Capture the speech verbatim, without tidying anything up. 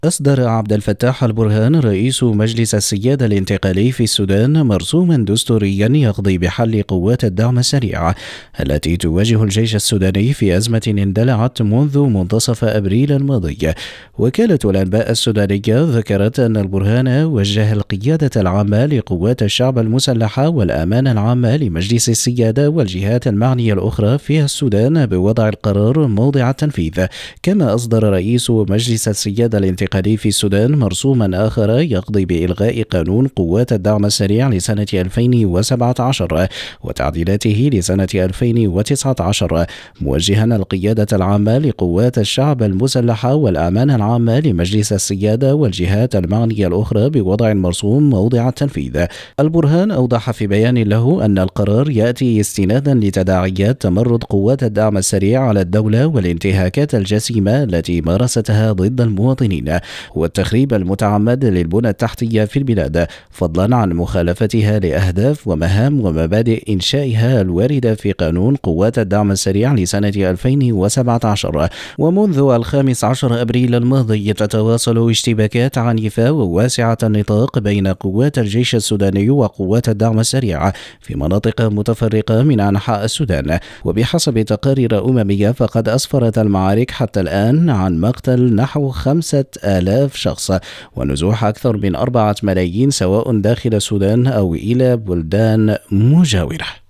أصدر عبد الفتاح البرهان رئيس مجلس السيادة الانتقالي في السودان مرسوما دستوريا يقضي بحل قوات الدعم السريع التي تواجه الجيش السوداني في أزمة اندلعت منذ منتصف أبريل الماضي. وكالة الأنباء السودانية ذكرت أن البرهان وجه القيادة العامة لقوات الشعب المسلحة والأمانة العامة لمجلس السيادة والجهات المعنية الأخرى في السودان بوضع القرار موضع التنفيذ. كما أصدر رئيس مجلس السيادة الانتقالي في السودان مرسوما آخر يقضي بإلغاء قانون قوات الدعم السريع لسنة ألفين وسبعة عشر وتعديلاته لسنة ألفين وتسعة عشر، موجها القيادة العامة لقوات الشعب المسلحة والأمانة العامة لمجلس السيادة والجهات المعنية الأخرى بوضع المرسوم موضع التنفيذ. البرهان أوضح في بيان له أن القرار يأتي استنادا لتداعيات تمرد قوات الدعم السريع على الدولة والانتهاكات الجسيمة التي مارستها ضد المواطنين والتخريب المتعمد للبنى التحتية في البلاد، فضلا عن مخالفتها لأهداف ومهام ومبادئ إنشائها الواردة في قانون قوات الدعم السريع لسنة ألفين وسبعة عشر. ومنذ الخامس عشر أبريل الماضي تتواصل اشتباكات عنيفة وواسعة النطاق بين قوات الجيش السوداني وقوات الدعم السريع في مناطق متفرقة من أنحاء السودان، وبحسب تقارير أممية فقد أسفرت المعارك حتى الآن عن مقتل نحو خمسة آلاف شخص ونزوح أكثر من أربعة ملايين سواء داخل السودان أو إلى بلدان مجاورة.